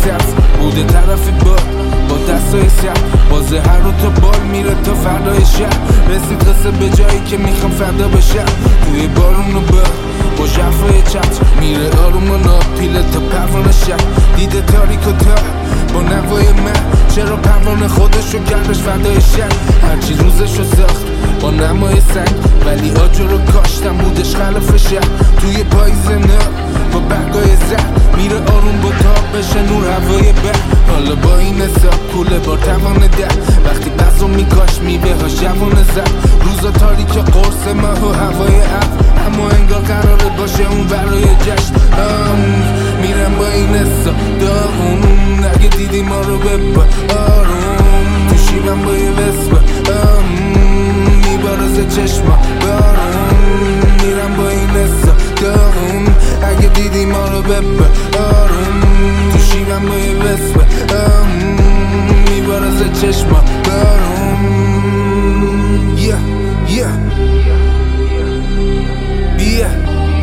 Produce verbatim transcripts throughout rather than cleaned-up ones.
سبز بوده طرف بار با دستای سر بازه هر رو تا بال میره تا فردای شهر رسید قصه به جایی که میخوام فردا بشم توی بارون و بار با شفای چتر میره آروم و ناپیله تا پروانه شهر دیده تاریک و تار با نوای من چرا پروانه خودشو کردش فردای شهر هرچی روزشو ساخت با نمای سنگ ولی آجر رو کاشتم بودش خلف شهر توی پاییز نه با برگای زرد میره آروم با تاب بشه نور هوای بر حالا با این حساب کوله بار توانه در وقتی بزو میکاش میوه ها جوانه زد روزا تاریک قرص ماه و هوای اب اما انگار قراره باشه اون برای جشن میرم با این حساب داغون اگه دیدی ما رو ببا آروم تو شیبم با یه وسبا میبارز چشما بارون میرم با این حساب داغون اگه دیدی ما رو ببا آروم تو شیبم با یه وسبا میبارز چشما بارون yeah, yeah. Yeah.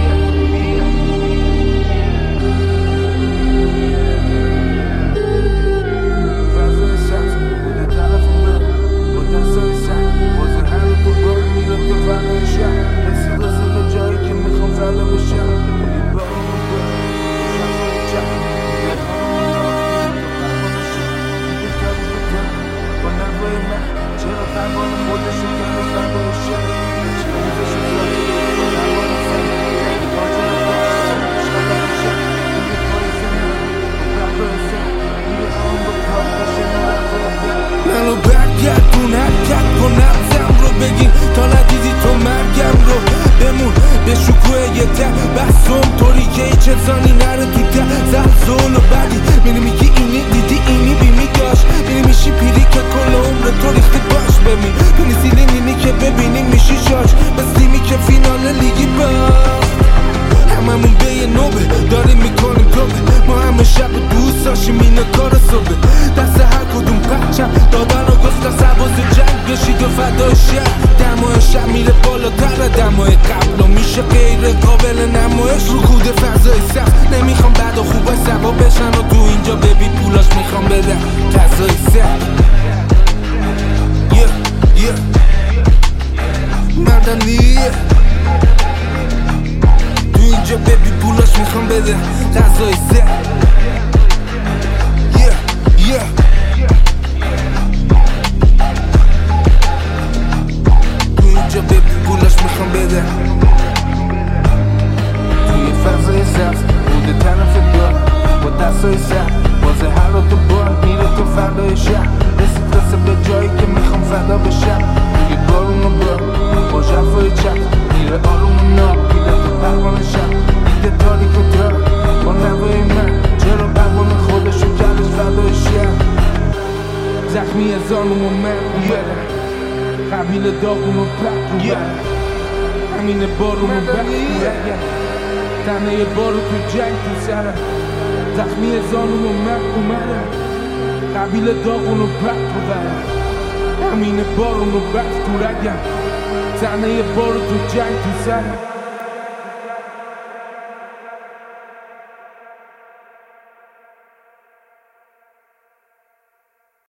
منو برگردون حرکت کن نبزم رو بگین تا ندیدی تو مرگم رو بمون به شکوه یه ته بحثم طوری که هیچ انسانی نره تو ته زلزل و بعدی میری میگی اینی دیدی اینی بیمی داشت میری میشی پیری که کل عمر تو ریختی باش ببین پنیسیلین اینی که ببینی میشی شاش بس تیمی که فینال لیگی باخت هممون به یه نوبه داریم میکنیم توبه ما همه شب دوست داشتیم اینه کار صبح دست هر کدوم پرچم دادن و گفتن سرباز جنگ بشید و فدای شهر دمای شب میره بالاتر دمای قبل و میشه غیر قابل نمایش رو کود فضای سخت نمیخوام بعد و خوبای سوا بشن و تو اینجا ببین پولاش میخوام بدن فضای سخت yeah, yeah. مردنیه اینجا ببی پولاش میخوام بده غذای سه yeah, yeah. تو اینجا ببی پولاش میخوام بده توی فضای سبز بوده طرف دار با دستای سر بازه هر رو تو بار میره تو فردای شهر رسید قصه به جایی که میخوام فدا بشم توی بارون و بار با شفای چپ میره آروم و ناپیده تو پروانه شهر دیده تاریک و تر با نوای من چرا پروانه خودشو کردش فردای شهر زخمی زانوم و من اومده قبیل داغون و پرک اومده همین بارون و بخت اومده تنه بارو تو جنگ تو سره زخمی زانوم و من اومده قبیل داغون و پرک اومده همین بارون و بخت تو رگم تنه بارو تو جنگ تو سره